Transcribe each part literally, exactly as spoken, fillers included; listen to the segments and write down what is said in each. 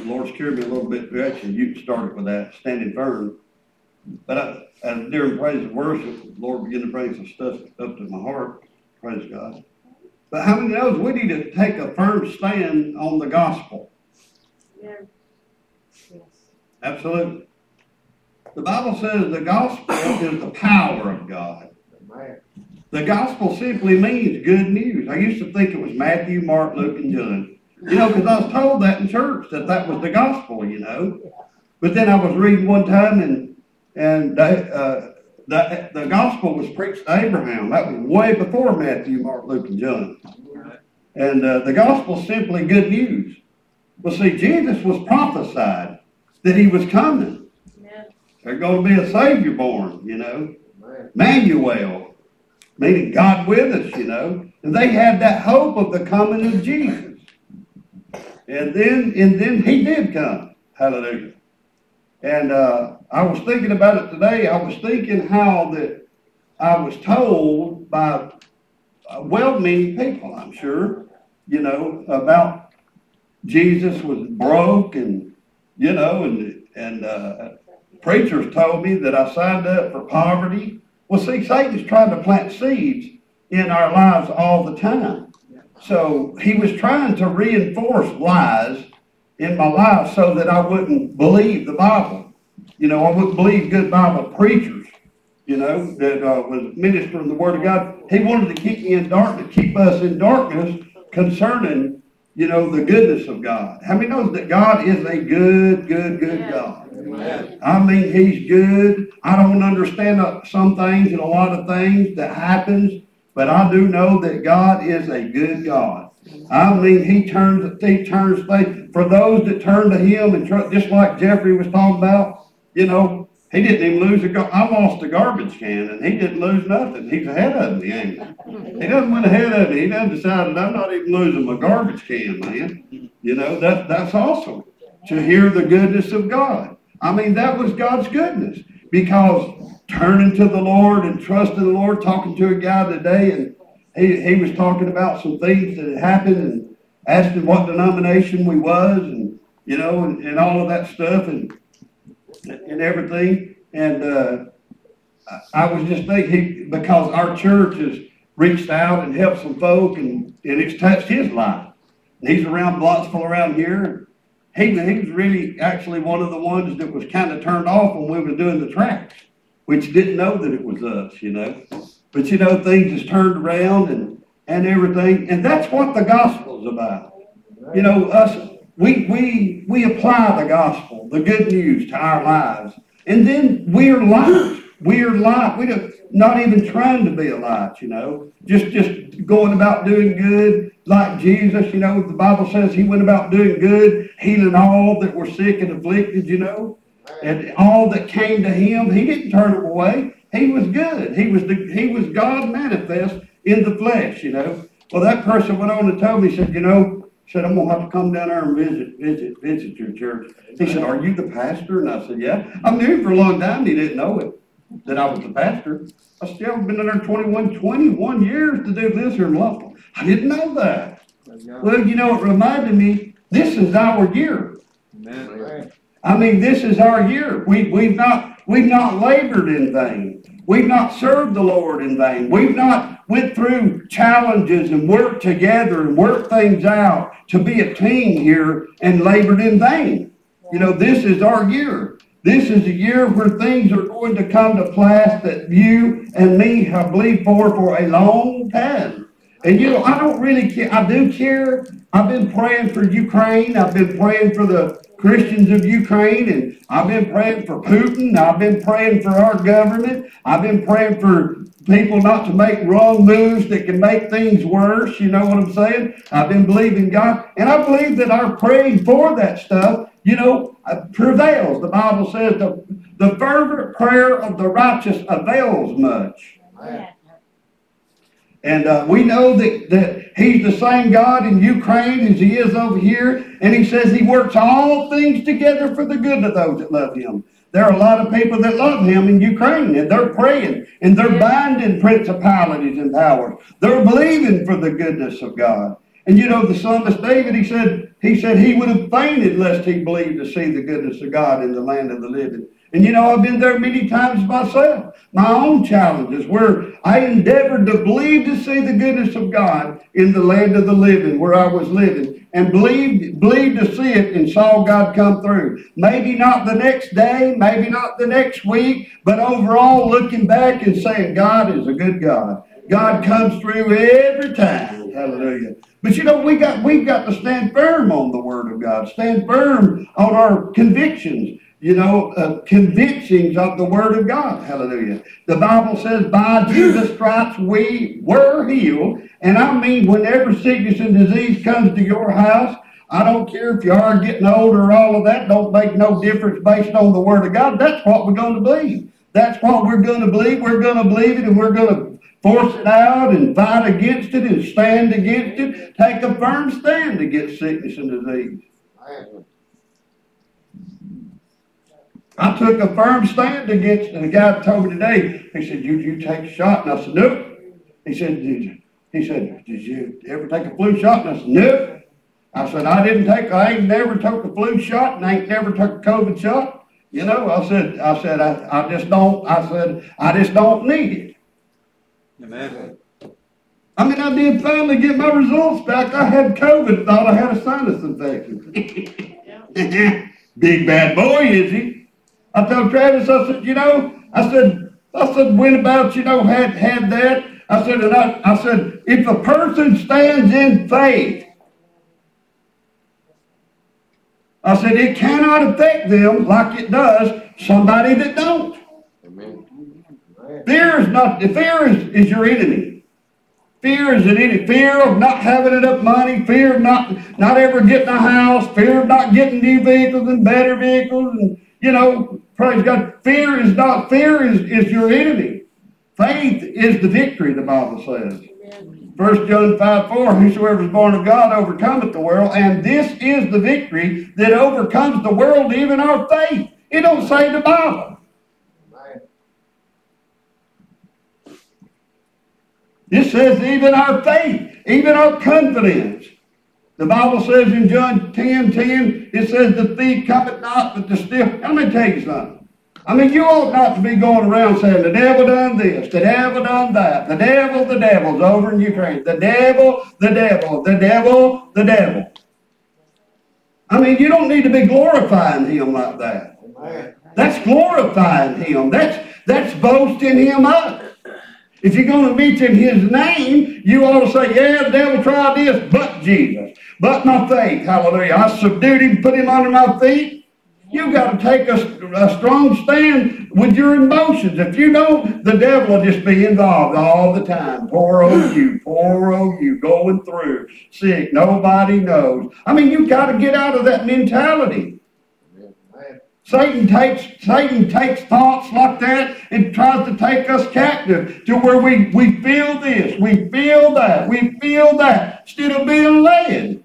Lord's carried me a little bit direction. You can start it with that, standing firm. But I, as during praise and worship, the Lord began to bring some stuff up to my heart. Praise God. But how many knows we need to take a firm stand on the gospel? Yeah. Yes. Absolutely. The Bible says the gospel is the power of God. The gospel simply means good news. I used to think it was Matthew, Mark, Luke, and John. You know, because I was told that in church, that that was the gospel, you know. But then I was reading one time, and and they, uh, the, the gospel was preached to Abraham. That was way before Matthew, Mark, Luke, and John. And uh, the gospel is simply good news. Well, see, Jesus was prophesied that he was coming. Yeah. There's going to be a Savior born, you know. Emmanuel, meaning God with us, you know. And they had that hope of the coming of Jesus. And then, and then he did come. Hallelujah. And uh, I was thinking about it today. I was thinking how that I was told by well-meaning people, I'm sure, you know, about Jesus was broke, and, you know, and, and uh, preachers told me that I signed up for poverty. Well, see, Satan's trying to plant seeds in our lives all the time. So he was trying to reinforce lies in my life so that I wouldn't believe the Bible. You know, I wouldn't believe good Bible preachers, you know, that uh, was ministering the Word of God. He wanted to keep me in darkness, keep us in darkness concerning, you know, the goodness of God. How many knows that God is a good, good, good Yeah. God? Amen. I mean, he's good. I don't understand some things and a lot of things that happens, but I do know that God is a good God. I mean, he turns, he turns things, for those that turn to him, and tr- just like Jeffrey was talking about, you know, he didn't even lose a, gar- I lost a garbage can, and he didn't lose nothing. He's ahead of me, ain't he? He doesn't went ahead of me. He done decided, I'm not even losing my garbage can, man. You know, that that's awesome, to hear the goodness of God. I mean, that was God's goodness, because turning to the Lord and trusting the Lord, talking to a guy today, and he, he was talking about some things that had happened, and asked him what denomination we was, and, you know, and, and all of that stuff, and and everything. And uh, I was just thinking, because our church has reached out and helped some folk, and, and it's touched his life. And he's around Blocksville around here. He, he was really actually one of the ones that was kind of turned off when we were doing the tracks, which didn't know that it was us, you know. But, you know, things has turned around and, and everything. And that's what the gospel is about. You know, us, we, we, we apply the gospel, the good news, to our lives. And then we're light. We're light. We don't, not even trying to be a light, you know. Just, just going about doing good like Jesus, you know. The Bible says he went about doing good, healing all that were sick and afflicted, you know. And all that came to him, he didn't turn them away. He was good. He was the, he was God manifest in the flesh, you know. Well, that person went on and told me, said, you know, said, I'm going to have to come down there and visit, visit, visit your church. He said, are you the pastor? And I said, yeah. I knew him for a long time. He didn't know it, that I was the pastor. I still been in there twenty-one, twenty-one years to do this here in Loughville. I didn't know that. Well, you know, it reminded me, this is our year. Amen. I mean, this is our year. We, we've not, we've not labored in vain. We've not served the Lord in vain. We've not went through challenges and worked together and worked things out to be a team here and labored in vain. You know, this is our year. This is a year where things are going to come to pass that you and me have believed for for a long time. And, you know, I don't really care. I do care. I've been praying for Ukraine. I've been praying for the Christians of Ukraine. And I've been praying for Putin. I've been praying for our government. I've been praying for people not to make wrong moves that can make things worse. You know what I'm saying? I've been believing God. And I believe that our praying for that stuff, you know, prevails. The Bible says the, the fervent prayer of the righteous avails much. Yeah. And uh, we know that, that he's the same God in Ukraine as he is over here. And he says he works all things together for the good of those that love him. There are a lot of people that love him in Ukraine, and they're praying, and they're binding principalities and powers. They're believing for the goodness of God. And you know, the psalmist David, he said, he said he would have fainted lest he believed to see the goodness of God in the land of the living. And you know, I've been there many times myself. My own challenges where I endeavored to believe to see the goodness of God in the land of the living where I was living. And believed, believed to see it and saw God come through. Maybe not the next day, maybe not the next week, but overall looking back and saying, God is a good God. God comes through every time. Hallelujah. But you know, we got, we've got to stand firm on the Word of God. Stand firm on our convictions. You know, uh, convictions of the Word of God. Hallelujah. The Bible says, by Jesus' stripes we were healed. And I mean, whenever sickness and disease comes to your house, I don't care if you are getting older or all of that, don't make no difference based on the Word of God. That's what we're going to believe. That's what we're going to believe. We're going to believe it, and we're going to force it out and fight against it and stand against it. Take a firm stand against sickness and disease. I took a firm stand against it. And the guy told me today, he said, you, you take a shot? And I said, nope. He said, did you? He said, did you ever take a flu shot? And I said, nope. I said, I didn't take, I ain't never took a flu shot and I ain't never took a COVID shot. You know, I said, I said, I, I just don't, I said, I just don't need it. Amen. I mean, I did finally get my results back. I had COVID, thought I had a sinus infection. Big bad boy, is he? I told Travis, I said, you know, I said, I said, when about, you know, had, had that, I said, and I, I said, if a person stands in faith, I said, it cannot affect them like it does somebody that don't. Amen. Fear is not, fear is, is your enemy. Fear is an enemy. Fear of not having enough money, fear of not, not ever getting a house, fear of not getting new vehicles and better vehicles, and, you know, praise God. Fear is not, fear is, is your enemy. Faith is the victory, the Bible says. First John five four, whosoever is born of God overcometh the world, and this is the victory that overcomes the world, even our faith. It don't say the Bible. It says even our faith, even our confidence. The Bible says in John ten ten, it says the thief cometh not, but the steal. Let me tell you something. I mean, you ought not to be going around saying, the devil done this, the devil done that, the devil, the devil's over in Ukraine, the devil, the devil, the devil, the devil. I mean, you don't need to be glorifying him like that. That's glorifying him. That's, that's boasting him up. If you're going to mention his name, you ought to say, yeah, the devil tried this, but Jesus, but my faith, hallelujah. I subdued him, put him under my feet. You've got to take a, a strong stand with your emotions. If you don't, the devil will just be involved all the time. Poor old you, poor old you, going through, sick, nobody knows. I mean, you've got to get out of that mentality. Satan takes Satan takes thoughts like that and tries to take us captive to where we, we feel this, we feel that, we feel that, instead of being led.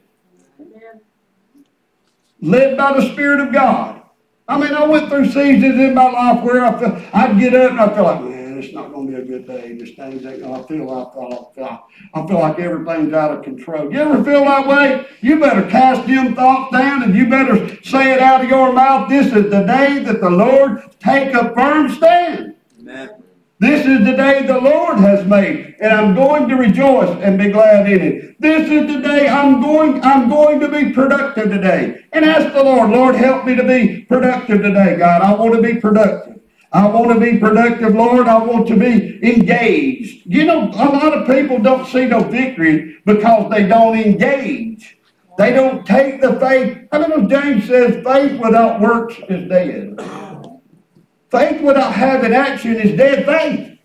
Led by the Spirit of God. I mean, I went through seasons in my life where I feel, I'd get up and I feel like, man, it's not going to be a good day. This thing's ain't going to feel like, I feel, I feel like everything's out of control. You ever feel that way? You better cast them thoughts down and you better say it out of your mouth. This is the day that the Lord take a firm stand. Amen. This is the day the Lord has made, and I'm going to rejoice and be glad in it. This is the day I'm going, I'm going to be productive today. And ask the Lord, Lord, help me to be productive today, God. I want to be productive. I want to be productive, Lord. I want to be engaged. You know, a lot of people don't see no victory because they don't engage. They don't take the faith. I mean, James says faith without works is dead. Faith without having action is dead faith.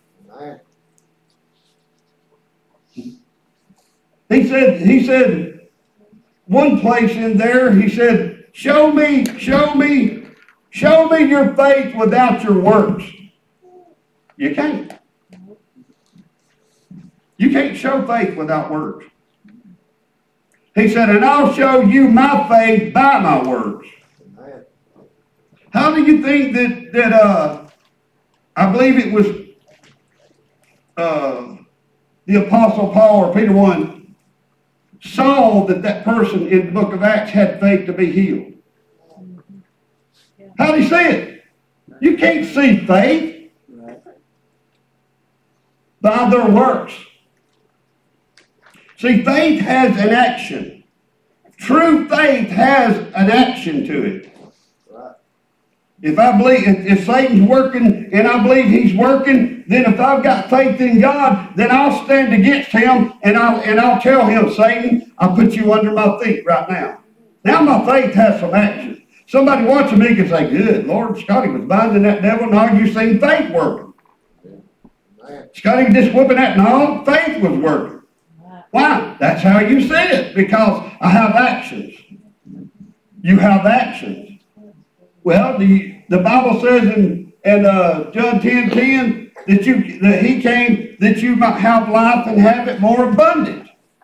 He said, he said, one place in there, he said, show me, show me, show me your faith without your works. You can't. You can't show faith without works. He said, and I'll show you my faith by my works. How do you think that, that uh, I believe it was uh, the Apostle Paul or Peter one, saw that that person in the book of Acts had faith to be healed? How did he see it? You can't see faith by their works. See, faith has an action. True faith has an action to it. If I believe, if, if Satan's working and I believe he's working, then if I've got faith in God, then I'll stand against him and I'll and I'll tell him, Satan, I'll put you under my feet right now. Now my faith has some action. Somebody watching me can say, good Lord, Scotty was binding that devil, and all you seen faith working. Scotty just whooping that, no, faith was working. Why? That's how you see it, because I have actions. You have actions. Well, the, the Bible says in, in uh, John ten ten that, you, that he came that you might have life and have it more abundant.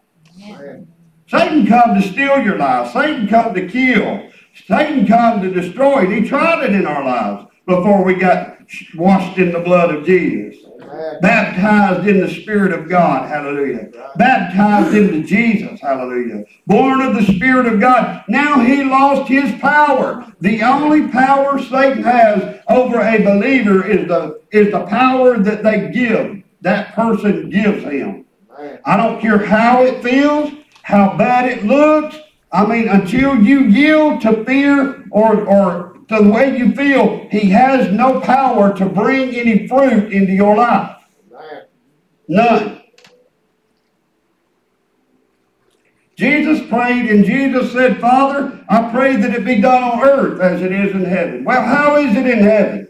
Satan come to steal your life. Satan come to kill. Satan come to destroy. And he tried it in our lives before we got washed in the blood of Jesus. Amen. Baptized in the Spirit of God, hallelujah. Baptized into Jesus, hallelujah. Born of the Spirit of God. Now he lost his power. The only power Satan has over a believer is the, is the power that they give. That person gives him. Amen. I don't care how it feels, how bad it looks. I mean, until you yield to fear or, or to the way you feel, he has no power to bring any fruit into your life. None. Jesus prayed and Jesus said, Father, I pray that it be done on earth as it is in heaven. Well, how is it in heaven?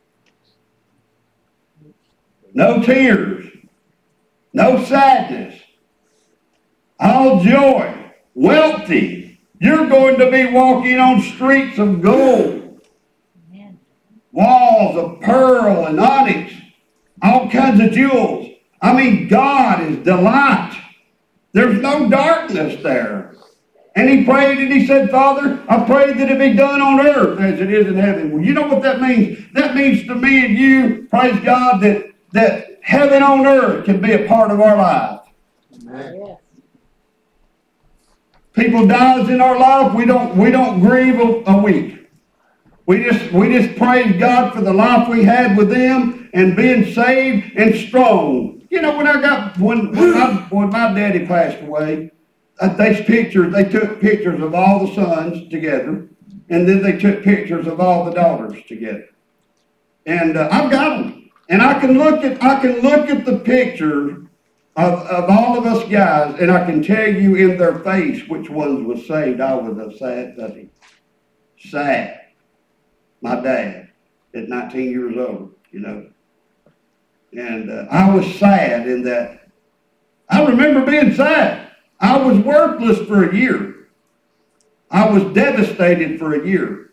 No tears. No sadness. All joy. Wealthy. You're going to be walking on streets of gold. Amen. Walls of pearl and onyx. All kinds of jewels. I mean, God is delight. There's no darkness there. And he prayed and he said, Father, I pray that it be done on earth as it is in heaven. Well, you know what that means? That means to me and you, praise God, that, that heaven on earth can be a part of our life. Amen. Yes. People dies in our life, we don't we don't grieve a, a week. We just we just praise God for the life we had with them and being saved and strong. You know, when I got when when my, when my daddy passed away, uh, they pictures they took pictures of all the sons together, and then they took pictures of all the daughters together. And uh, I've got them, and I can look at I can look at the picture. Of, of all of us guys, and I can tell you in their face which ones was saved. I was a sad puppy. Sad. My dad at nineteen years old, you know. And uh, I was sad in that. I remember being sad. I was worthless for a year. I was devastated for a year.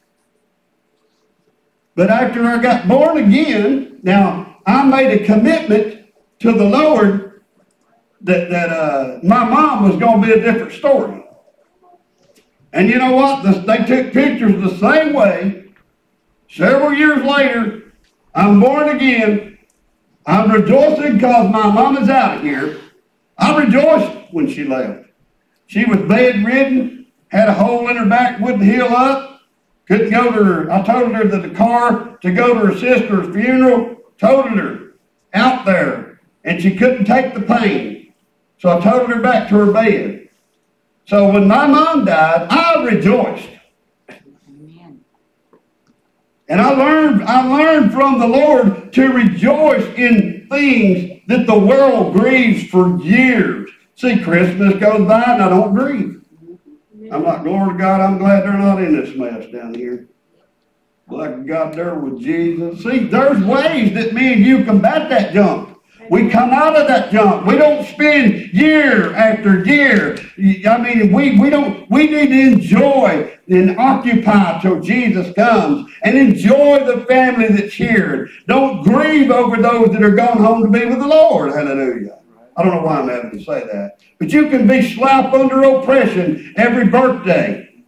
But after I got born again, now I made a commitment to the Lord that, that uh, my mom was going to be a different story. And you know what? The, they took pictures the same way. Several years later, I'm born again. I'm rejoicing because my mom is out of here. I rejoiced when she left. She was bedridden, had a hole in her back, wouldn't heal up, couldn't go to her. I told her that the car to go to her sister's funeral, totaled her out there, and she couldn't take the pain. So I totaled her back to her bed. So when my mom died, I rejoiced. Amen. And I learned, I learned from the Lord to rejoice in things that the world grieves for years. See, Christmas goes by and I don't grieve. I'm like, glory to God, I'm glad they're not in this mess down here. Like God there with Jesus. See, there's ways that me and you combat that junk. We come out of that junk. We don't spend year after year. I mean, we, we don't, we need to enjoy and occupy till Jesus comes and enjoy the family that's here. Don't grieve over those that are gone home to be with the Lord. Hallelujah. I don't know why I'm having to say that. But you can be slapped under oppression every birthday.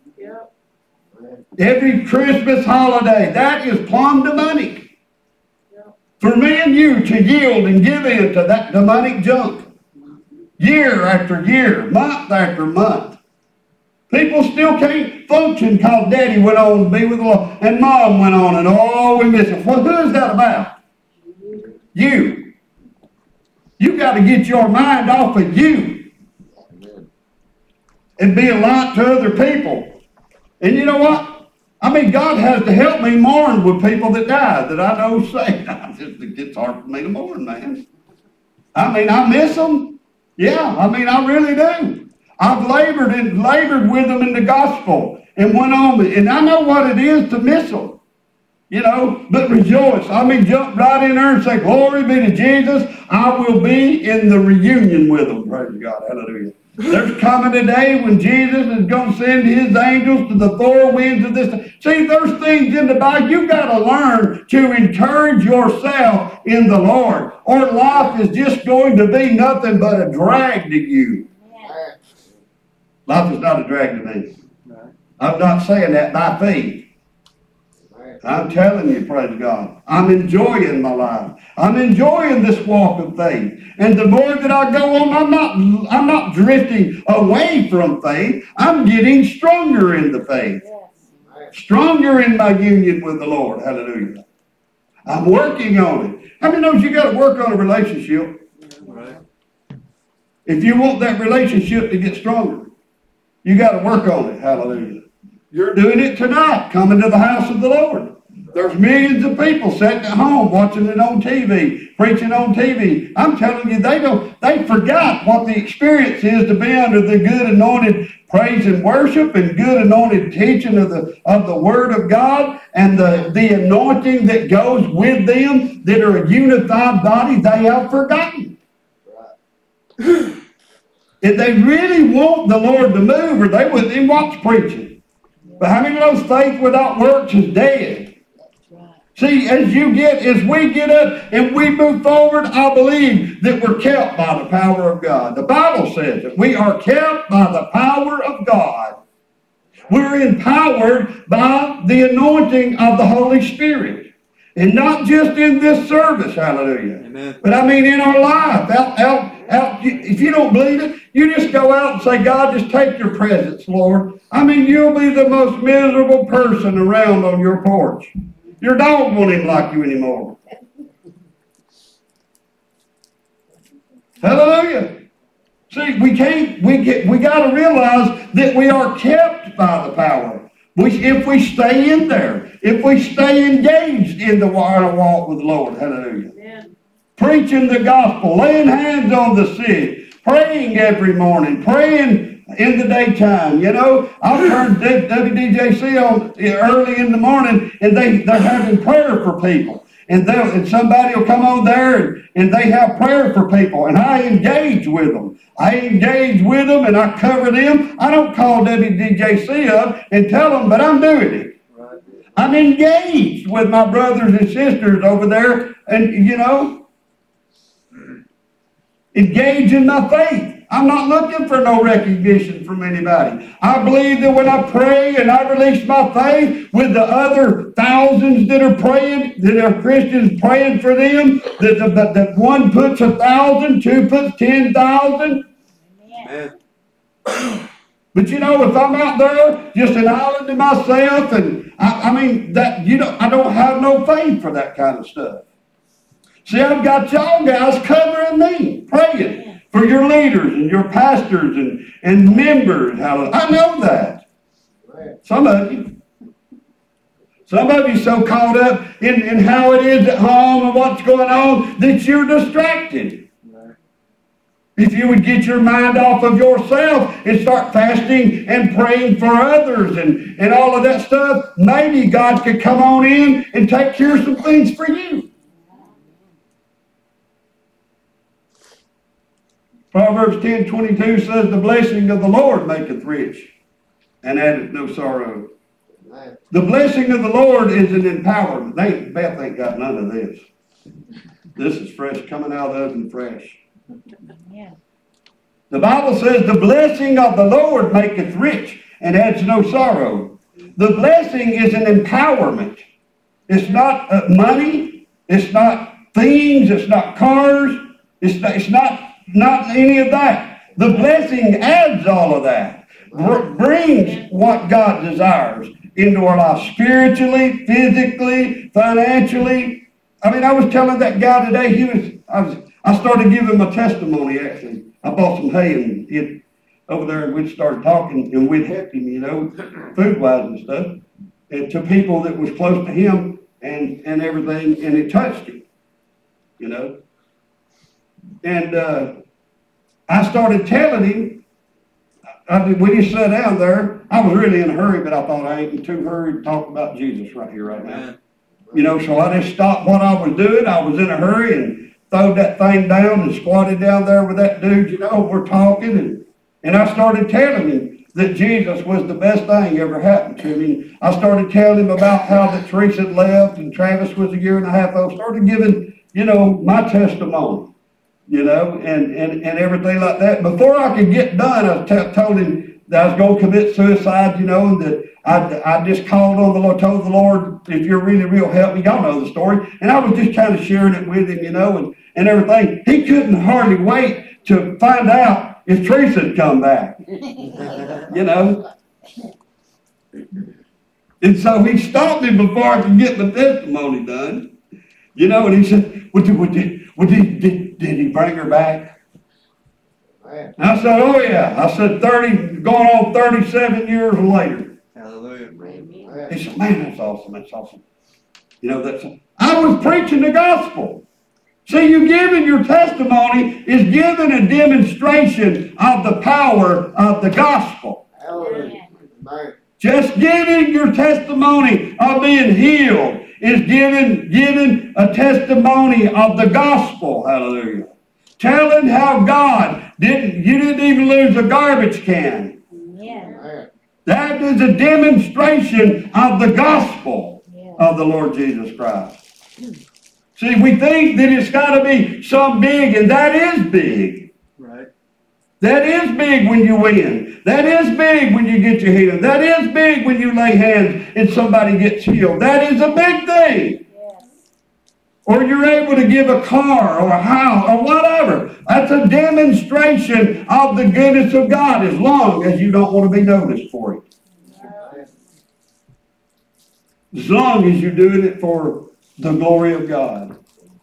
Every Christmas holiday. That is plumb demonic. For me and you to yield and give in to that demonic junk. Year after year, month after month. People still can't function because Daddy went on to be with the Lord and Mom went on and oh, we miss it. Well, who is that about? You. You got to get your mind off of you and be a light to other people. And you know what? I mean, God has to help me mourn with people that died that I know saved. It gets hard for me to mourn, man. I mean, I miss them. Yeah, I mean, I really do. I've labored and labored with them in the gospel and went on. And I know what it is to miss them. You know, but rejoice. I mean, jump right in there and say, glory be to Jesus. I will be in the reunion with them. Praise God. Hallelujah. There's coming a day when Jesus is going to send his angels to the four winds of this. See, there's things in the Bible. You got to learn to encourage yourself in the Lord, or life is just going to be nothing but a drag to you. Life is not a drag to me. I'm not saying that by faith. I'm telling you, praise God, I'm enjoying my life. I'm enjoying this walk of faith. And the more that I go on, I'm not, I'm not drifting away from faith. I'm getting stronger in the faith. Stronger in my union with the Lord. Hallelujah. I'm working on it. How many knows you got to work on a relationship? If you want that relationship to get stronger, you got to work on it. Hallelujah. You're doing it tonight, coming to the house of the Lord. There's millions of people sitting at home watching it on T V, preaching on T V. I'm telling you, they don't, they forgot what the experience is to be under the good anointed praise and worship and good anointed teaching of the of the Word of God and the, the anointing that goes with them that are a unified body. They have forgotten. Right. If they really want the Lord to move, or they wouldn't even watch preaching. But how many of those faith without works is dead? See, as you get, as we get up and we move forward, I believe that we're kept by the power of God. The Bible says that we are kept by the power of God. We're empowered by the anointing of the Holy Spirit. And not just in this service, hallelujah. Amen. But I mean in our life. Out, out, out. If you don't believe it, you just go out and say, God, just take your presence, Lord. I mean, you'll be the most miserable person around on your porch. Your dog won't even like you anymore. Hallelujah. See, we can't, we get, we got to realize that we are kept by the power. We, if we stay in there, if we stay engaged in the walk with the Lord, hallelujah. Yeah. Preaching the gospel, laying hands on the sick, praying every morning, praying in the daytime. You know, I'll turn W D J C on early in the morning, and they, they're having prayer for people. And, and somebody will come on there, and, and they have prayer for people, and I engage with them. I engage with them, and I cover them. I don't call W D J C up and tell them, but I'm doing it. Right. I'm engaged with my brothers and sisters over there, and, you know, engage in my faith. I'm not looking for no recognition from anybody. I believe that when I pray and I release my faith with the other thousands that are praying, that are Christians praying for them, that, the, that one puts a thousand, two puts ten thousand. Amen. But you know, if I'm out there just an island to myself, and I, I mean that you know, I don't have no faith for that kind of stuff. See, I've got y'all guys covering me, praying for your leaders and your pastors and, and members. I know that. Some of you. Some of you so caught up in, in how it is at home and what's going on that you're distracted. If you would get your mind off of yourself and start fasting and praying for others and, and all of that stuff, maybe God could come on in and take care of some things for you. Proverbs ten twenty-two says, the blessing of the Lord maketh rich, and addeth no sorrow. Amen. The blessing of the Lord is an empowerment. They, Beth ain't got none of this. This is fresh, coming out of the oven fresh. Yeah. The Bible says, the blessing of the Lord maketh rich, and adds no sorrow. The blessing is an empowerment. It's not uh, money. It's not things. It's not cars. It's not, it's not Not any of that. The blessing adds all of that. Br- brings what God desires into our life spiritually, physically, financially. I mean, I was telling that guy today, he was, I was, I started giving him a testimony, actually. I bought some hay and it, over there, and we'd start talking, and we'd help him, you know, food-wise and stuff, and to people that was close to him and, and everything, and it touched him, you know. And uh, I started telling him, I, when he sat down there, I was really in a hurry, but I thought I ain't in too hurry to talk about Jesus right here, right now. You know, so I just stopped what I was doing. I was in a hurry and throwed that thing down and squatted down there with that dude, you know, we're talking, and, and I started telling him that Jesus was the best thing ever happened to me. I started telling him about how that Teresa had left and Travis was a year and a half old. Started giving, you know, my testimony, you know, and, and, and everything like that. Before I could get done, I t- told him that I was going to commit suicide, you know, and that I, I just called on the Lord, told the Lord, if you're really real, help me. Y'all know the story. And I was just kind of sharing it with him, you know, and, and everything. He couldn't hardly wait to find out if Teresa had come back, you know. And so he stopped me before I could get the testimony done, you know, and he said, well, did, did, well, did, did, did he bring her back? And I said, oh, yeah. I said, thirty, going on thirty-seven years later. Hallelujah. He said, man, that's awesome. That's awesome. You know, that's, I was preaching the gospel. See, you giving your testimony is giving a demonstration of the power of the gospel. Hallelujah. Just giving your testimony of being healed is giving, giving a testimony of the gospel. Hallelujah. Telling how God didn't, you didn't even lose a garbage can. Yeah. That is a demonstration of the gospel of the Lord Jesus Christ. See, we think that it's got to be some big, and that is big. Right. That is big when you win. That is big when you get your healing. That is big when you lay hands and somebody gets healed. That is a big thing. Yes. Or you're able to give a car or a house or whatever. That's a demonstration of the goodness of God, as long as you don't want to be noticed for it. As long as you're doing it for the glory of God.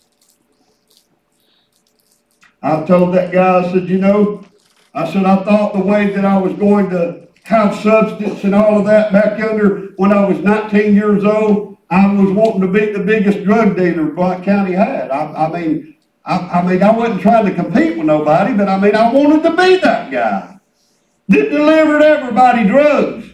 I told that guy, I said, you know, I said, I thought the way that I was going to have substance and all of that back under when I was nineteen years old, I was wanting to be the biggest drug dealer Blount County had. I, I mean, I, I mean, I wasn't trying to compete with nobody, but I mean, I wanted to be that guy that delivered everybody drugs.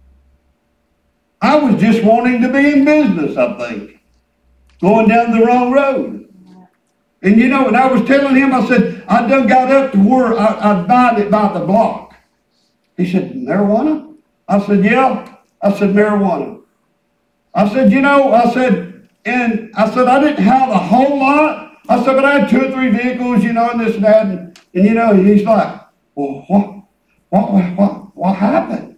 I was just wanting to be in business, I think. Going down the wrong road. And you know, and I was telling him, I said, I done got up to where I, I'd buy it by the block. He said, marijuana? I said, yeah. I said, marijuana. I said, you know, I said, and I said, I didn't have a whole lot. I said, but I had two or three vehicles, you know, and this and that. And, and you know, he's like, well, what, what, what, what happened?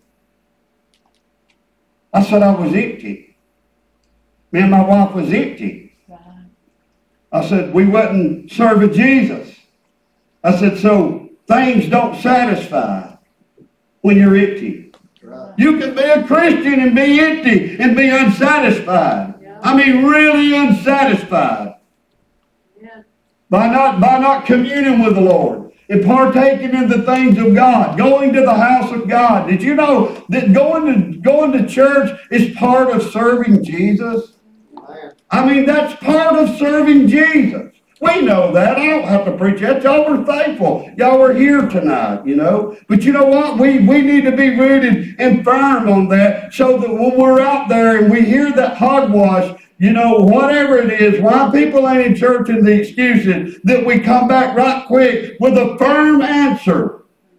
I said, I was empty. Me and my wife was empty. I said, we wasn't serving Jesus. I said, so things don't satisfy when you're empty. Right. You can be a Christian and be empty and be unsatisfied. Yeah. I mean, really unsatisfied. Yeah. By not, by not communing with the Lord and partaking in the things of God, going to the house of God. Did you know that going to, going to church is part of serving Jesus? I mean, that's part of serving Jesus. We know that. I don't have to preach that. Y'all were thankful. Y'all were here tonight, you know. But you know what? We, we need to be rooted and firm on that so that when we're out there and we hear that hogwash, you know, whatever it is, why people ain't in church and the excuses, that we come back right quick with a firm answer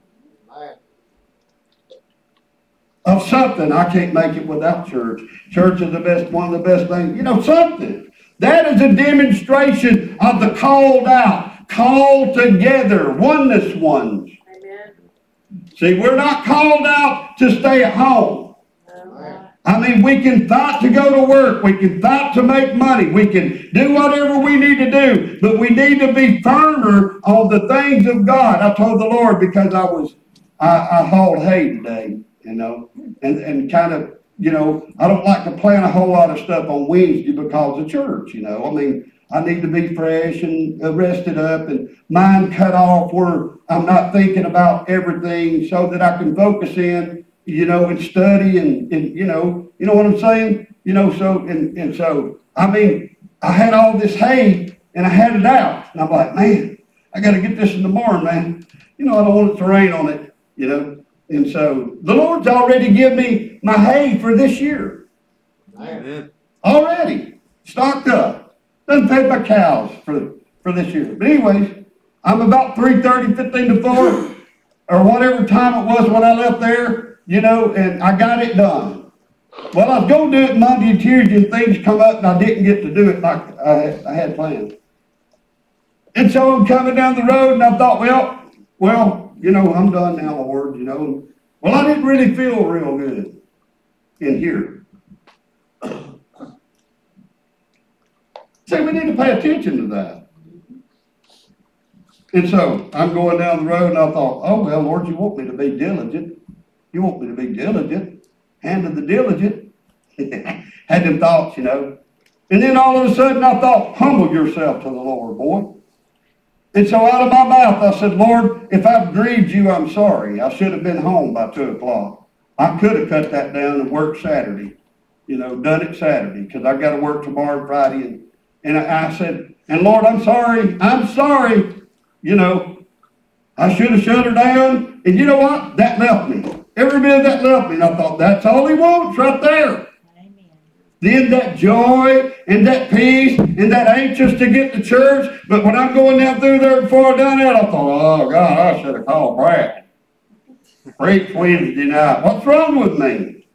of something. I can't make it without church. Church is the best, one of the best things. You know, something. That is a demonstration of the called out, called together, oneness ones. Amen. See, we're not called out to stay at home. No. I mean, we can fight to go to work. We can fight to make money. We can do whatever we need to do. But we need to be firmer on the things of God. I told the Lord because I was, I, I hauled hay today, you know, and, and kind of, you know, I don't like to plan a whole lot of stuff on Wednesday because of church, you know. I mean, I need to be fresh and rested up and mind cut off where I'm not thinking about everything so that I can focus in, you know, and study and, and you know, you know what I'm saying? You know, so, and, and so, I mean, I had all this hay and I had it out. And I'm like, man, I got to get this in the morning, man. You know, I don't want it to rain on it, you know. And so, the Lord's already given me my hay for this year. Amen. Already. Stocked up. Doesn't pay my cows for, for this year. But anyways, I'm about three thirty, fifteen to four, or whatever time it was when I left there, you know, and I got it done. Well, I was going to do it Monday and Tuesday, and things come up, and I didn't get to do it like I, I had planned. And so I'm coming down the road, and I thought, well, well, you know, I'm done now, Lord, you know. Well, I didn't really feel real good in here. See, we need to pay attention to that. And so I'm going down the road, and I thought, oh, well, Lord, you want me to be diligent. You want me to be diligent. Hand of the diligent. Had them thoughts, you know. And then all of a sudden I thought, humble yourself to the Lord, boy. And so out of my mouth I said, Lord, if I've grieved you, I'm sorry. I should have been home by two o'clock. I could have cut that down and worked Saturday. You know, done it Saturday, because I've got to work tomorrow and Friday. And, and I, I said, and Lord, I'm sorry. I'm sorry. You know, I should have shut her down. And you know what? That left me. Every bit of that left me. And I thought, that's all he wants right there. Amen. Then that joy and that peace and that anxious to get to church. But when I'm going down through there before I done that, I thought, oh, God, I should have called Brad. Preach Wednesday night. What's wrong with me?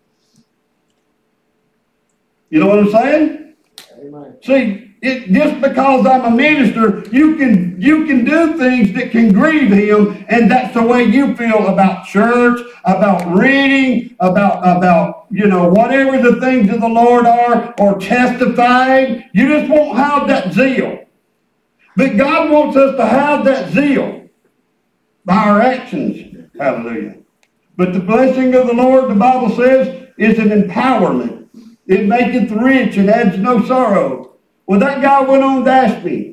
You know what I'm saying? Amen. See, it, just because I'm a minister, you can you can do things that can grieve him, and that's the way you feel about church, about reading, about about you know whatever the things of the Lord are, or testifying. You just won't have that zeal. But God wants us to have that zeal by our actions. Hallelujah. But the blessing of the Lord, the Bible says, is an empowerment. It maketh rich and adds no sorrow. Well, that guy went on to ask me.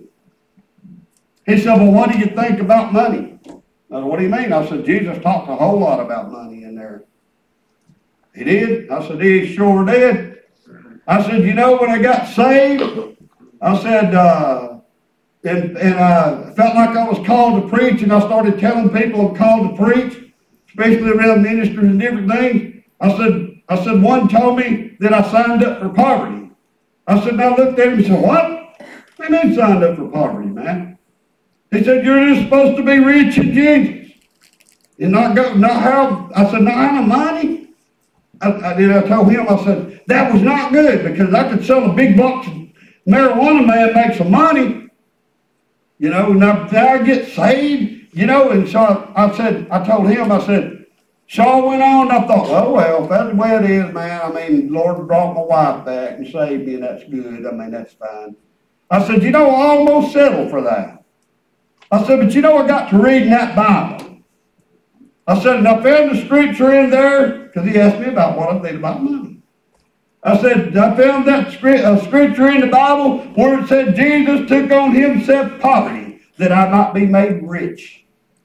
He said, well, what do you think about money? I said, what do you mean? I said, Jesus talked a whole lot about money in there. He did? I said, he sure did. I said, you know, when I got saved, I said, uh, and, and I felt like I was called to preach, and I started telling people I'm called to preach, especially around ministers and different things. I said, I said, one told me that I signed up for poverty. I said, and I looked at him and said, what? I mean, signed up for poverty, man. He said, you're just supposed to be rich in Jesus. And not go, not have, I said, not have money. I, I, then I told him, I said, that was not good because I could sell a big box of marijuana, man, make some money. You know, now, now I get saved, you know, and so I, I said, I told him, I said, so I went on, and I thought, oh, well, if that's the way it is, man, I mean, the Lord brought my wife back and saved me, and that's good. I mean, that's fine. I said, you know, I almost settled for that. I said, but you know, I got to reading that Bible. I said, and I found the scripture in there, because he asked me about what I think about money. I said, I found that scripture in the Bible where it said Jesus took on himself poverty, that I might be made rich.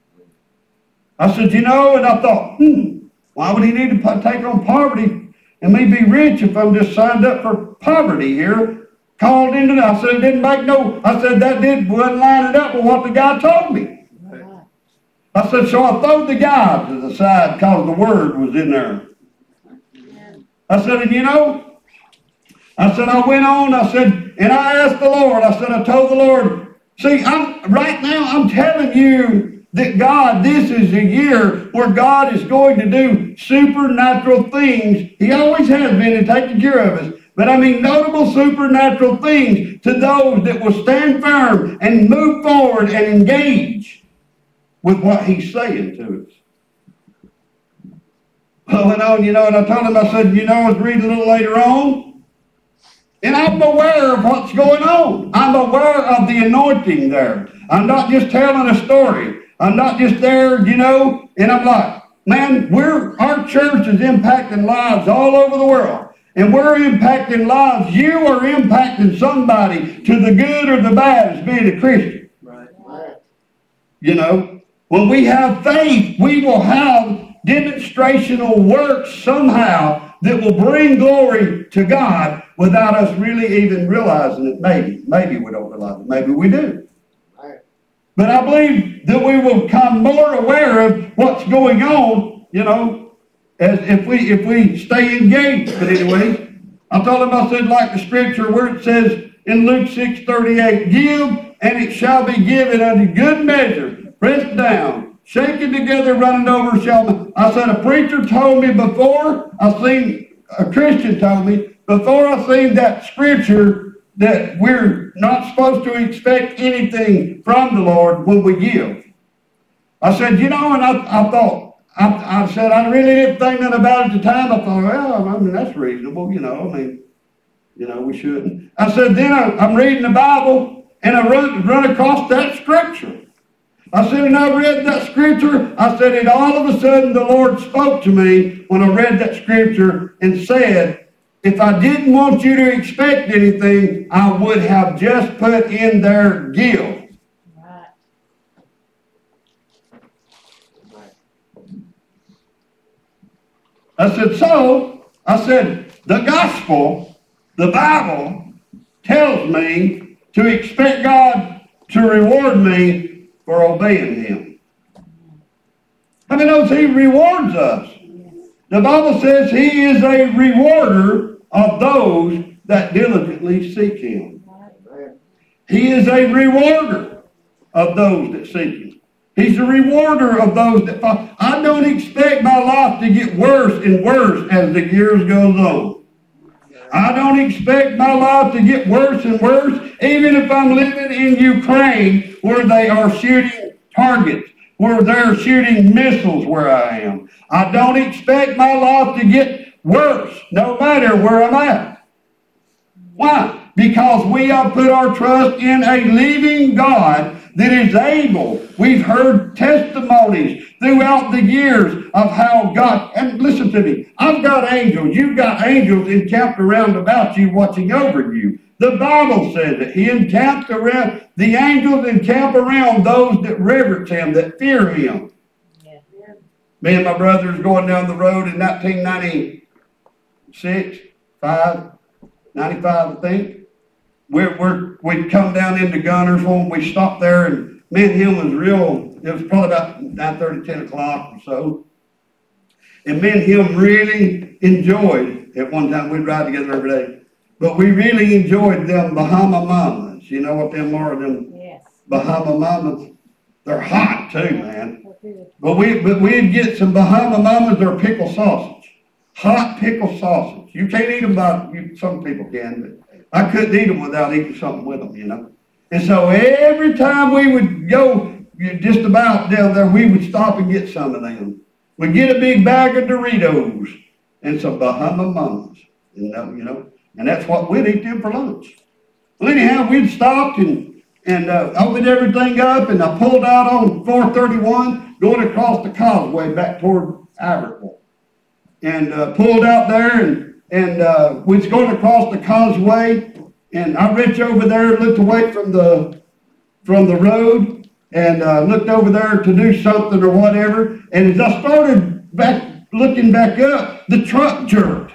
I said, you know, and I thought, hmm, why would he need to take on poverty and me be rich if I'm just signed up for poverty here, called into that? I said, it didn't make no, I said, that did, wasn't lining up with what the guy told me. I said, so I threw the guy to the side because the word was in there. I said, and you know, I said, I went on, I said, and I asked the Lord, I said, I told the Lord, see, I'm right now, I'm telling you, that God, this is a year where God is going to do supernatural things. He always has been and taking care of us. But I mean notable supernatural things to those that will stand firm and move forward and engage with what he's saying to I went on, you know, and I told him, I said, you know, I was reading a little later on, and I'm aware of what's going on. I'm aware of the anointing there. I'm not just telling a story. I'm not just there, you know, and I'm like, man, we're our church is impacting lives all over the world. And we're impacting lives. You are impacting somebody to the good or the bad as being a Christian. Right. Right. You know, when we have faith, we will have demonstrational works somehow that will bring glory to God without us really even realizing it. Maybe. Maybe we don't realize it. Maybe we do. Right. But I believe that we will become more aware of what's going on, you know, as if we if we stay engaged. But anyway, I told him, I said, like the scripture where it says in Luke six thirty-eight, give and it shall be given unto good measure, pressed down, shaken together, running over shall. I said, a preacher told me before, I seen, a Christian told me, before I seen that scripture that we're not supposed to expect anything from the Lord when we give. I said, you know, and I, I thought, I, I said, I really didn't think nothing about it at the time. I thought, well, I mean, that's reasonable, you know, I mean, you know, we shouldn't. I said, then I, I'm reading the Bible, and I run, run across that scripture. I said, and I read that scripture. I said, and all of a sudden the Lord spoke to me when I read that scripture and said, if I didn't want you to expect anything, I would have just put in there give. I said, so, I said, the gospel, the Bible, tells me to expect God to reward me for obeying Him. I mean, knows He rewards us. The Bible says He is a rewarder of those that diligently seek Him. He is a rewarder of those that seek Him. He's a rewarder of those that follow. I don't expect my life to get worse and worse as the years goes on. I don't expect my life to get worse and worse, even if I'm living in Ukraine where they are shooting targets, where they're shooting missiles where I am. I don't expect my life to get worse, no matter where I'm at. Why? Because we have put our trust in a living God that is able. We've heard testimonies throughout the years of how God, and listen to me, I've got angels, you've got angels encamped around about you, watching over you. The Bible says that He encamped around, the angels encamp around those that reverence Him, that fear Him. Yeah. Me and my brothers going down the road in nineteen ninety-six, five, ninety-five, I think. We're, we're, we'd come down into Gunnersville, and we stopped there, and me and him was real, it was probably about nine thirty, ten o'clock or so. And me and him really enjoyed, at one time we'd ride together every day, but we really enjoyed them Bahama Mamas. You know what them are, them yes. Bahama Mamas? They're hot too, man. But, we, but we'd get some Bahama Mamas, they're pickle sausage. Hot pickle sausage. You can't eat them by, you, some people can, but I couldn't eat them without eating something with them, you know. And so every time we would go just about down there, we would stop and get some of them. We'd get a big bag of Doritos and some Bahama Mamas, you know, you know. And that's what we'd eat them for lunch. Well, anyhow, we'd stopped and, and uh, opened everything up, and I pulled out on four thirty-one, going across the causeway back toward Iberville. And uh, pulled out there, and And uh, we was going across the causeway, and I reached over there, looked away from the from the road, and uh, looked over there to do something or whatever. And as I started back looking back up, the truck jerked.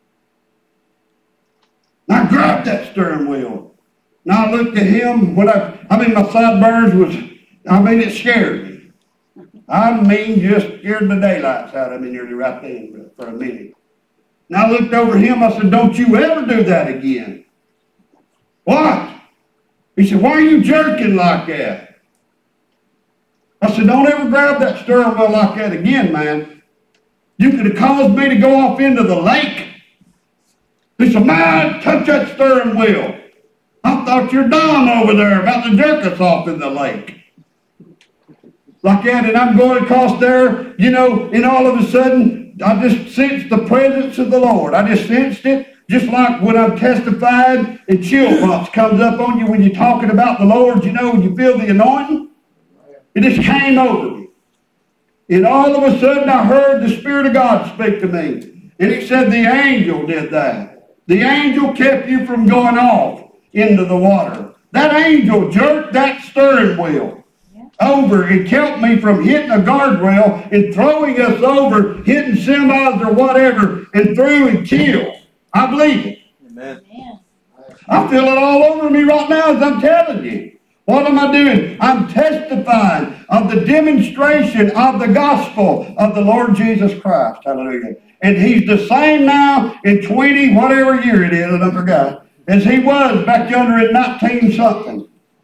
And I grabbed that steering wheel. And I looked at him. When I, I mean, my sideburns was, I mean, it scared me. I mean, just scared the daylights out of me nearly right then for a minute. And I looked over at him, I said, don't you ever do that again. What? He said, why are you jerking like that? I said, don't ever grab that steering wheel like that again, man. You could have caused me to go off into the lake. He said, man, touch that steering wheel. I thought you're Don over there about to jerk us off in the lake. Like that, and I'm going across there, you know, and all of a sudden, I just sensed the presence of the Lord. I just sensed it. Just like when I'm testifying and chill bumps comes up on you when you're talking about the Lord, you know, when you feel the anointing. It just came over me. And all of a sudden I heard the Spirit of God speak to me. And he said the angel did that. The angel kept you from going off into the water. That angel jerked that steering wheel over and kept me from hitting a guardrail and throwing us over, hitting semis or whatever, and through and killed. I believe it. Amen. I feel it all over me right now as I'm telling you. What am I doing? I'm testifying of the demonstration of the gospel of the Lord Jesus Christ. Hallelujah. And he's the same now in twenty, whatever year it is, I forgot, as he was back yonder in nineteen something.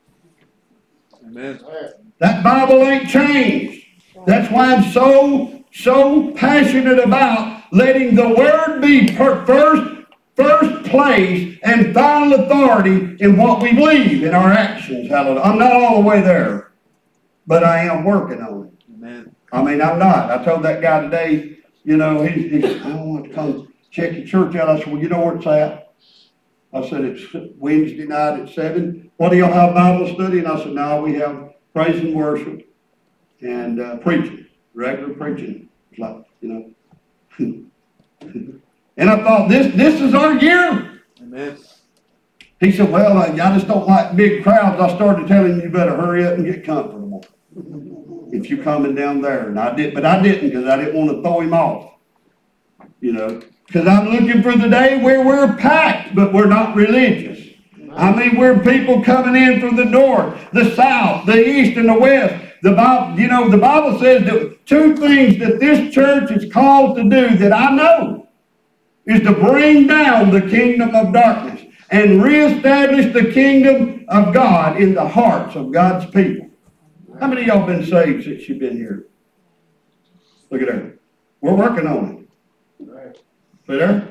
Amen. That Bible ain't changed. That's why I'm so, so passionate about letting the Word be per- first, first place and final authority in what we believe, in our actions. Hallelujah. I'm not all the way there, but I am working on it. Amen. I mean, I'm not. I told that guy today, you know, he, he said, I don't want to come check your church out. I said, well, you know where it's at? I said, it's Wednesday night at seven. What do y'all have Bible study? And I said, no, we have praise and worship and uh, preaching, regular preaching. It's like, you know. And I thought, this this is our year. Amen. He said, well, I, I just don't like big crowds. I started telling him, you better hurry up and get comfortable if you're coming down there. And I did, but I didn't because I didn't want to throw him off, you know. Because I'm looking for the day where we're packed, but we're not religious. I mean, we're people coming in from the north, the south, the east, and the west. The Bible, you know, the Bible says that two things that this church is called to do that I know is to bring down the kingdom of darkness and reestablish the kingdom of God in the hearts of God's people. How many of y'all been saved since you've been here? Look at there. We're working on it. See there?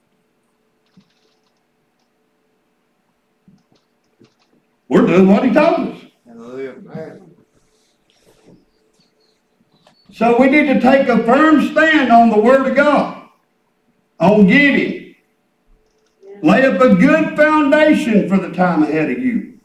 We're doing what he told us. Hallelujah. So we need to take a firm stand on the Word of God, on giving. Lay up a good foundation for the time ahead of you.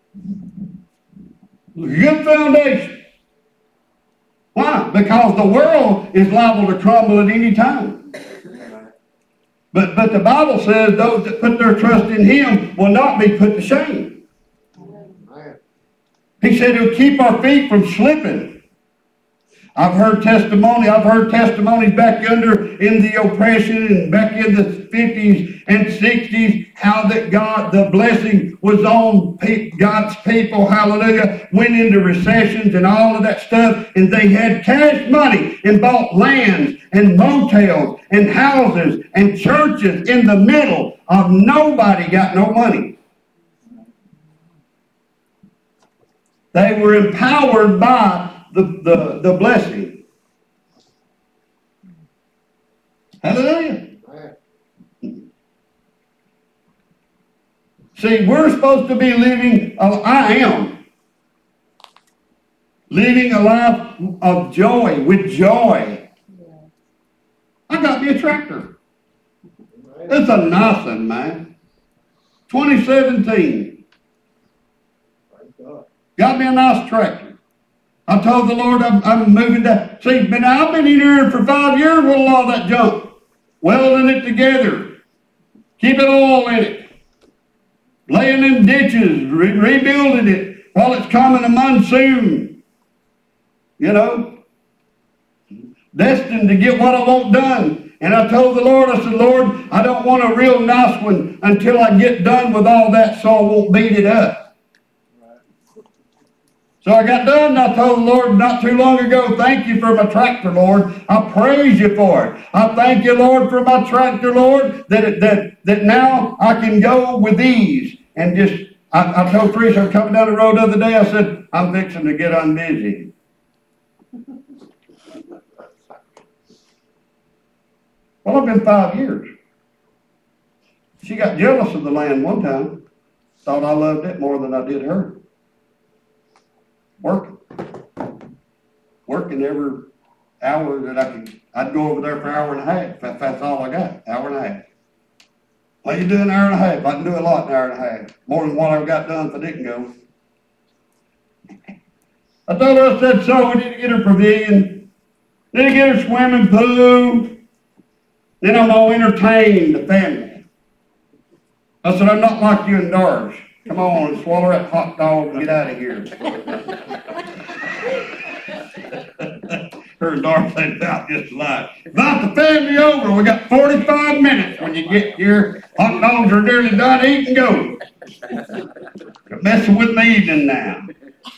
A good foundation. Why? Because the world is liable to crumble at any time. But, but the Bible says those that put their trust in Him will not be put to shame. He said He'll keep our feet from slipping. I've heard testimony, I've heard testimonies back under in the oppression and back in the fifties and sixties, how that God, the blessing was on God's people, hallelujah, went into recessions and all of that stuff, and they had cash money and bought lands and motels and houses and churches in the middle of nobody got no money. They were empowered by the, the, the blessing. Hallelujah. See, we're supposed to be living, uh, I am, living a life of joy, with joy. I got me a tractor. It's a nice one, man. twenty seventeen. Got me a nice tractor. I told the Lord I'm, I'm moving to, see, but I've been in here for five years with a lot of that junk. Welding it together. Keeping oil in it. Laying in ditches. Re- rebuilding it while it's coming a monsoon. You know. Destined to get what I want done. And I told the Lord, I said, Lord, I don't want a real nice one until I get done with all that so I won't beat it up. So I got done and I told the Lord not too long ago, thank you for my tractor, Lord. I praise you for it. I thank you, Lord, for my tractor, Lord, that it, that that now I can go with ease. And just, I, I told Trish, I was coming down the road the other day, I said, I'm fixing to get unbusy. Well, it's been five years. She got jealous of the land one time. Thought I loved it more than I did her. Working. Working every hour that I could, I'd go over there for an hour and a half. That, that's all I got, hour and a half. Well, you do an hour and a half. I can do a lot in an hour and a half. More than what I've got done if I didn't go. I told her, I said, so we need to get her pavilion. Need to get her swimming pool. Then I'm going to entertain the family. I said, I'm not like you and Doris. Come on, swallow that hot dog and get out of here. Her and Doris said about just like, about the family over. We got forty-five minutes when you get here. Hot dogs are nearly done. Eat and go. You're messing with my evening now.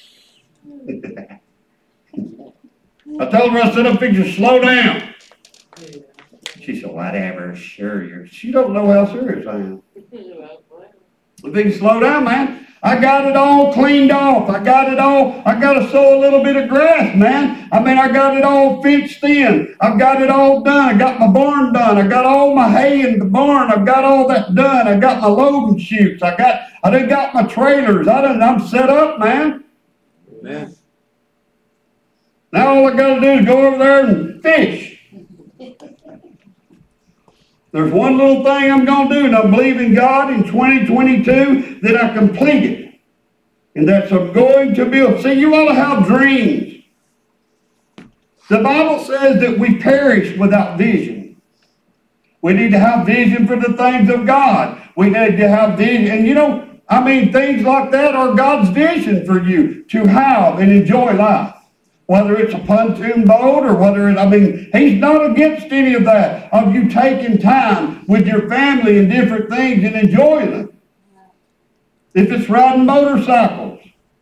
I told her, I said, I'm fixing to slow down. She said, whatever, sure you're. She don't know how serious I am. I'm fixing to slow down, man. I got it all cleaned off. I got it all. I got to sow a little bit of grass, man. I mean, I got it all fenced in. I've got it all done. I got my barn done. I got all my hay in the barn. I've got all that done. I got my loading chutes. I got. I done got my trailers. I done. I'm set up, man. Amen. Now all I got to do is go over there and fish. There's one little thing I'm going to do, and I'm believing God in twenty twenty-two that I complete it. And that's I'm going to build. See, you ought to have dreams. The Bible says that we perish without vision. We need to have vision for the things of God. We need to have vision. And you know, I mean, things like that are God's vision for you to have and enjoy life. Whether it's a pontoon boat or whether it, I mean, he's not against any of that, of you taking time with your family and different things and enjoying them. If it's riding motorcycles.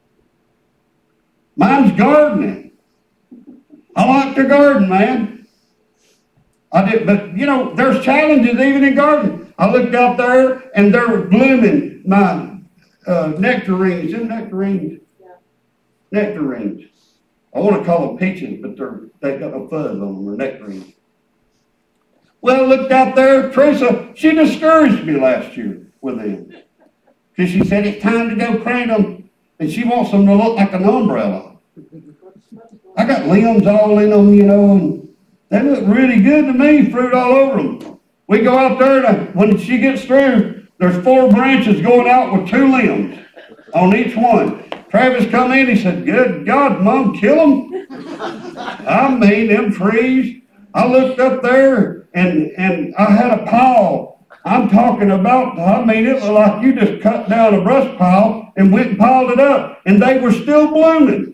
Mine's gardening. I like to garden, man. I did, but you know, there's challenges even in gardening. I looked out there and they're blooming my uh, nectarines. Isn't nectarines? Yeah. Nectarines. I want to call them peaches, but they're, they've got no fuzz on them. They're nectarines. Well, I looked out there. Teresa, she discouraged me last year with them. Because she said, it's time to go plant them. And she wants them to look like an umbrella. I got limbs all in them, you know, and they look really good to me, fruit all over them. We go out there, and when she gets through, there's four branches going out with two limbs on each one. Travis come in, he said, good God, Mom, kill them. I mean, them trees. I looked up there, and, and I had a pile. I'm talking about, I mean, it looked like you just cut down a brush pile and went and piled it up, and they were still blooming.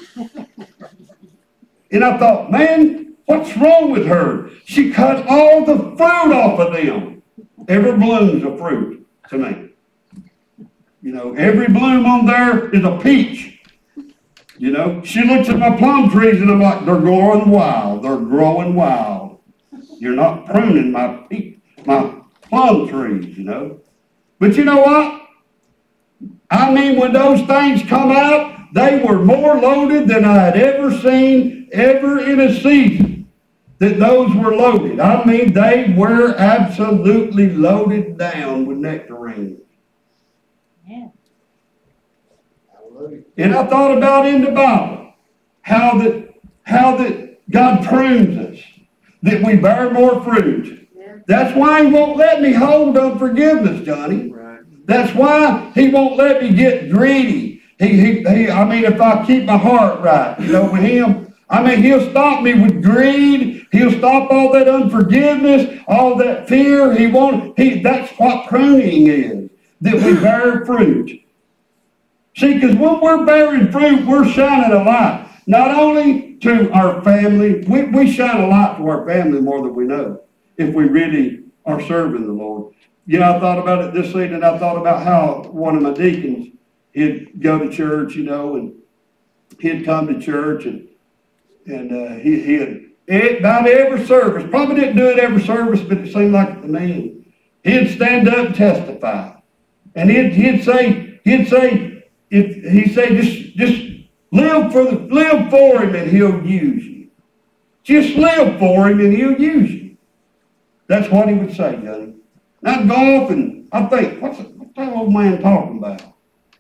And I thought, man, what's wrong with her? She cut all the fruit off of them. Every bloom's a fruit to me. You know, every bloom on there is a peach. You know, she looks at my plum trees and I'm like, they're growing wild. They're growing wild. You're not pruning my pe- my plum trees, you know. But you know what? I mean, when those things come out, they were more loaded than I had ever seen ever in a season. That those were loaded. I mean, they were absolutely loaded down with nectarines. And I thought about in the Bible how that how that God prunes us, that we bear more fruit. Yeah. That's why He won't let me hold unforgiveness, Johnny. Right. That's why He won't let me get greedy. He, he, he, I mean, if I keep my heart right, you know, with Him, I mean, He'll stop me with greed. He'll stop all that unforgiveness, all that fear. He won't. He. That's what pruning is. That we bear fruit. See, because when we're bearing fruit, we're shining a light. Not only to our family, we, we shine a light to our family more than we know, if we really are serving the Lord. You know, I thought about it this evening. I thought about how one of my deacons, he'd go to church, you know, and he'd come to church, and and uh, he, he'd, about every service, probably didn't do it every service, but it seemed like it to me, he'd stand up and testify. And he'd, he'd say, he'd say, if he said, just, just live for the, live for Him and He'll use you. Just live for Him and He'll use you. That's what he would say, Johnny. And I'd go off and I think, what's, what's that old man talking about?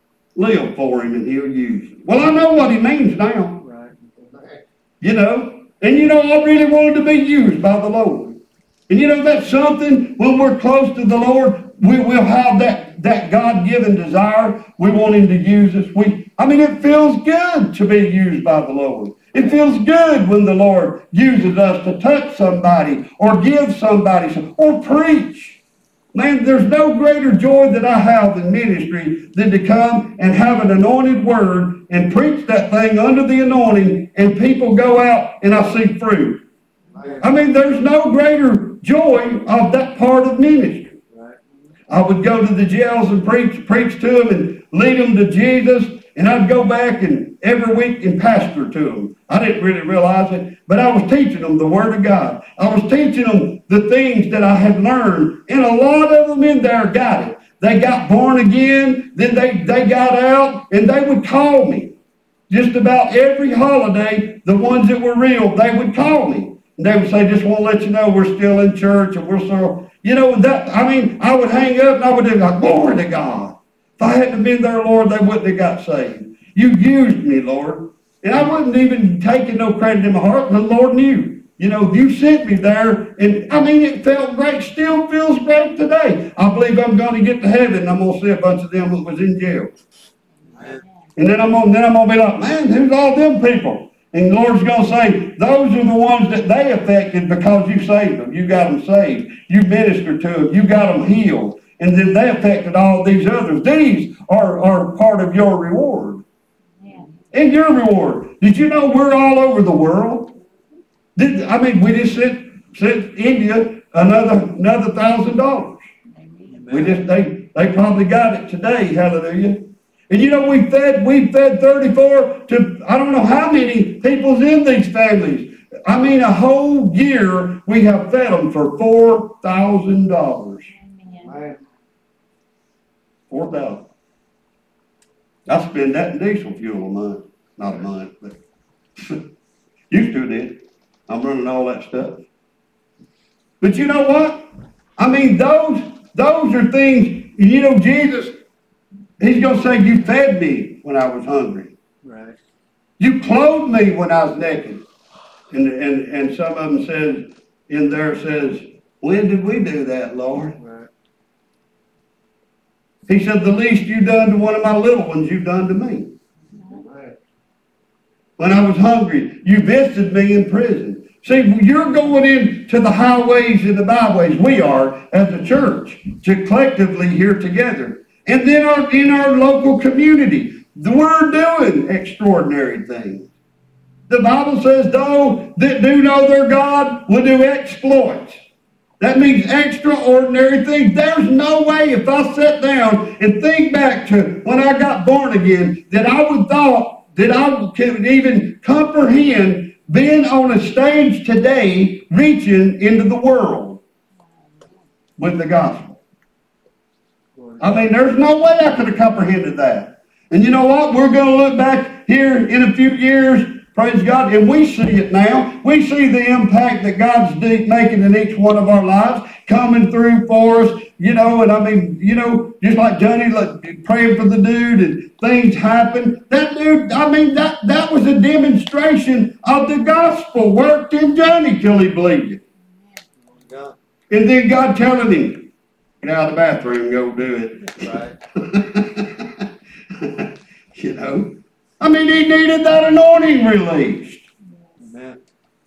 Live for Him and He'll use you. Well, I know what he means now. Right. You know, And you know, I really wanted to be used by the Lord. And you know, that's something, when we're close to the Lord, we will have that, that God-given desire. We want Him to use us. We, I mean, it feels good to be used by the Lord. It feels good when the Lord uses us to touch somebody or give somebody some, or preach. Man, there's no greater joy that I have in ministry than to come and have an anointed word and preach that thing under the anointing, and people go out and I see fruit. I mean, there's no greater joy of that part of ministry. I would go to the jails and preach, preach to them and lead them to Jesus, and I'd go back and every week and pastor to them. I didn't really realize it, but I was teaching them the Word of God. I was teaching them the things that I had learned, and a lot of them in there got it. They got born again, then they, they got out, and they would call me. Just about every holiday, the ones that were real, they would call me. And they would say, just want to let you know we're still in church, and we're so, you know, that, I mean, I would hang up and I would be like, glory to God. If I hadn't been there, Lord, they wouldn't have got saved. You used me, Lord. And I wasn't even taking no credit in my heart. The Lord knew. You know, you sent me there. And, I mean, it felt great. Still feels great today. I believe I'm going to get to heaven. I'm going to see a bunch of them that was in jail. And then I'm going, then I'm going to be like, man, who's all them people? And the Lord's going to say, those are the ones that they affected because you saved them. You got them saved. You ministered to them. You got them healed. And then they affected all these others. These are, are part of your reward. Yeah. And your reward. Did you know we're all over the world? Did, I mean, we just sent, sent India another another thousand dollars. We just they they probably got it today. Hallelujah. And you know, we fed we fed thirty-four to I don't know how many people's in these families. I mean, a whole year we have fed them for four thousand dollars. Four thousand. I spend that in diesel fuel a month. Not a month, but used to did. I'm running all that stuff. But you know what? I mean, those those are things. You know, Jesus, He's going to say, "You fed me when I was hungry. Right. You clothed me when I was naked." And and and some of them says in there says, "When did we do that, Lord?" Right. He said, "The least you done to one of my little ones, you've done to me." Right. When I was hungry, you visited me in prison. See, you're going into the highways and the byways. We are as a church to collectively here together. And then our, in our local community, we're doing extraordinary things. The Bible says, those that do know their God will do exploits. That means extraordinary things. There's no way if I sat down and think back to when I got born again that I would thought that I could even comprehend being on a stage today reaching into the world with the gospel. I mean, there's no way I could have comprehended that. And you know what? We're going to look back here in a few years, praise God, and we see it now. We see the impact that God's making in each one of our lives, coming through for us, you know, and I mean, you know, just like Johnny like, praying for the dude and things happen. That dude, I mean, that, that was a demonstration of the gospel worked in Johnny till he believed it. Yeah. And then God telling him, get out of the bathroom and go do it. Right. You know? I mean, he needed that anointing released. Amen.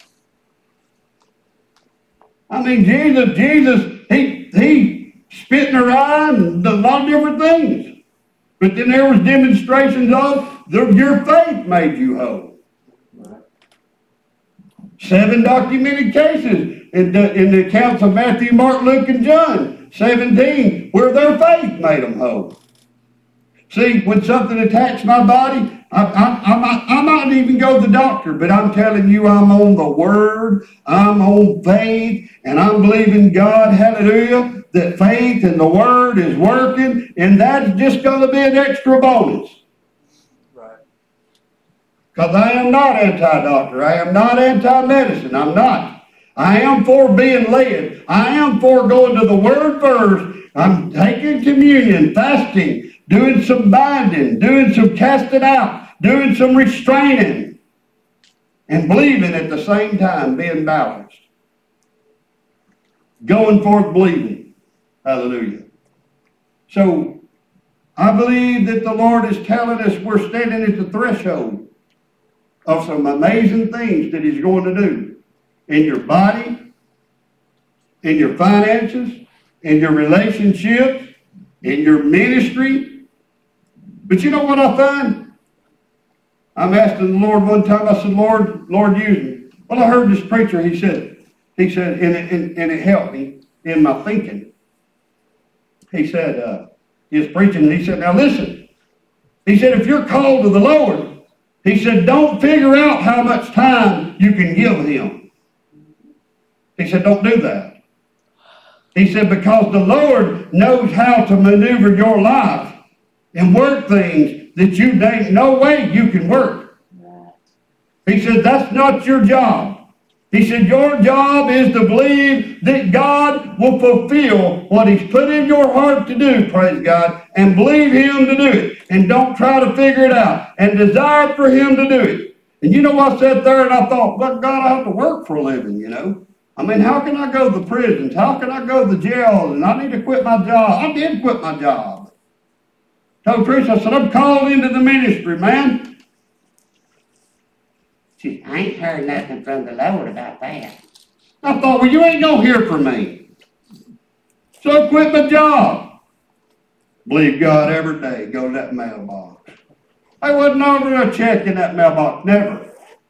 I mean, Jesus, Jesus, he, he spit in her eye and a lot of different things. But then there was demonstrations of the, your faith made you whole. Right. Seven documented cases in the, in the accounts of Matthew, Mark, Luke, and John. seventeen, where their faith made them whole. See, when something attacks my body, I, I, I, might, I might even go to the doctor, but I'm telling you, I'm on the Word, I'm on faith, and I'm believing God, hallelujah, that faith and the Word is working, and that's just going to be an extra bonus. Right. Because I am not anti-doctor, I am not anti-medicine, I'm not. I am for being led. I am for going to the Word first. I'm taking communion, fasting, doing some binding, doing some casting out, doing some restraining. and believing at the same time, being balanced. Going forth believing. Hallelujah. So, I believe that the Lord is telling us we're standing at the threshold of some amazing things that He's going to do in your body, in your finances, in your relationships, in your ministry. But you know what I find? I'm asking the Lord one time, I said, Lord, Lord, use me. Well, I heard this preacher, he said, he said, and it, and, and it helped me in my thinking. He said, uh, he was preaching, and he said, now listen. He said, if you're called to the Lord, he said, don't figure out how much time you can give Him. He said, don't do that. He said, because the Lord knows how to maneuver your life and work things that you think no way you can work. He said, that's not your job. He said, your job is to believe that God will fulfill what He's put in your heart to do, praise God, and believe Him to do it. And don't try to figure it out. And desire for Him to do it. And you know, I sat there and I thought, but God, I have to work for a living, you know. I mean, how can I go to the prisons? How can I go to the jails? And I need to quit my job. I did quit my job. Told Trish, I said, I'm called into the ministry, man. She, I ain't heard nothing from the Lord about that. I thought, well, you ain't going to hear from me. So I quit my job. Believe God every day. Go to that mailbox. I wasn't over a check in that mailbox. Never.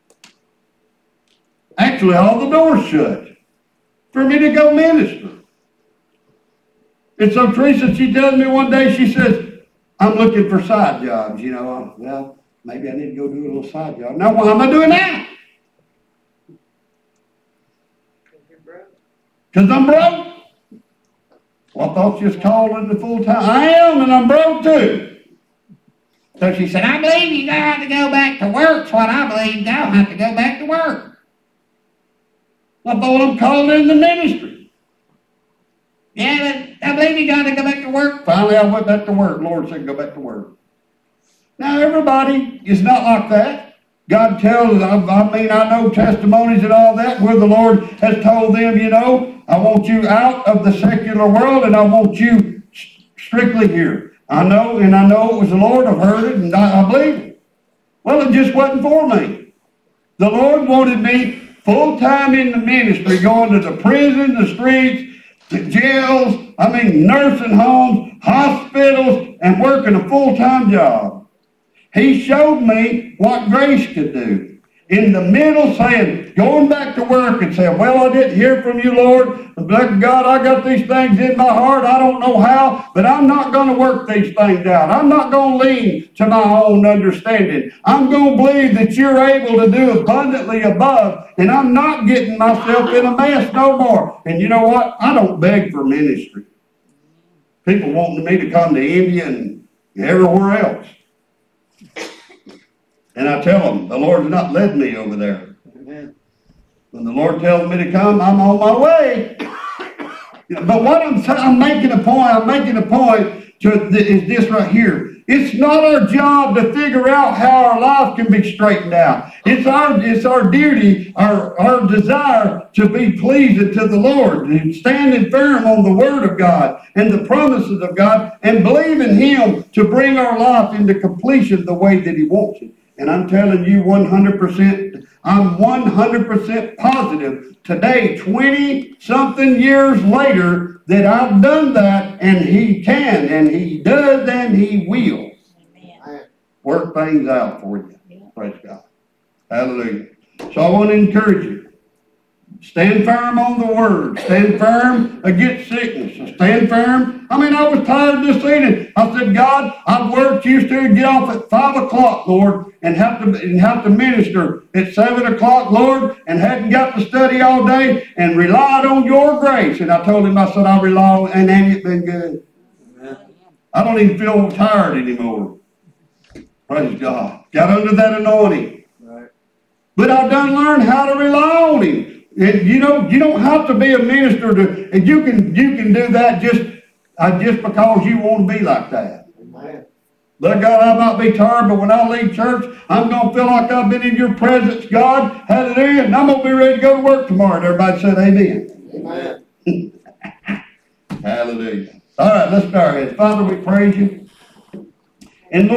Actually, all the doors shut for me to go minister. And so Teresa, she tells me one day, she says, I'm looking for side jobs. You know, well, maybe I need to go do a little side job. Now, why am I doing that? Because I'm broke. Well, I thought you was called into full time. I am, and I'm broke too. So she said, I believe you got to go back to work. That's what I believe. You don't have to go back to work. I thought I'm called in the ministry. Yeah, but I believe you got to go back to work. Finally, I went back to work. Lord said, go back to work. Now, everybody is not like that. God tells, I, I mean, I know testimonies and all that where the Lord has told them, you know, I want you out of the secular world and I want you strictly here. I know, and I know it was the Lord. I've heard it, and I, I believe it. Well, it just wasn't for me. The Lord wanted me full-time in the ministry, going to the prison, the streets, the jails, I mean, nursing homes, hospitals, and working a full-time job. He showed me what grace could do. In the middle, saying, going back to work and saying, well, I didn't hear from you, Lord. But God, I got these things in my heart. I don't know how, but I'm not going to work these things out. I'm not going to lean to my own understanding. I'm going to believe that you're able to do abundantly above, and I'm not getting myself in a mess no more. And you know what? I don't beg for ministry. People wanting me to come to India and everywhere else. And I tell them, the Lord's not led me over there. Amen. When the Lord tells me to come, I'm on my way. But what I'm saying, I'm making a point, I'm making a point to, is this right here. It's not our job to figure out how our life can be straightened out. It's our, it's our duty, our, our desire to be pleasing to the Lord, and standing firm on the Word of God and the promises of God, and believe in Him to bring our life into completion the way that He wants it. And I'm telling you one hundred percent, I'm one hundred percent positive today, twenty-something years later, that I've done that, and He can, and He does, and He will. Amen. Work things out for you. Yeah. Praise God. Hallelujah. So I want to encourage you. Stand firm on the Word. Stand firm against sickness. Stand firm. I mean, I was tired this evening. I said, God, I've worked, used to get off at five o'clock, Lord, and have to and have to minister at seven o'clock, Lord, and hadn't got to study all day and relied on your grace. And I told him, I said, I rely on, and ain't it been good? Amen. I don't even feel tired anymore. Praise God. Got under that anointing. Right. But I've done learned how to rely on Him. And you know, you don't have to be a minister to, and you can you can do that just uh, just because you want to be like that. Amen. Lord God, I might be tired, but when I leave church, I'm going to feel like I've been in your presence, God. Hallelujah. And I'm going to be ready to go to work tomorrow. And everybody said amen. Amen. Hallelujah. All right, let's start here. Father, we praise you. And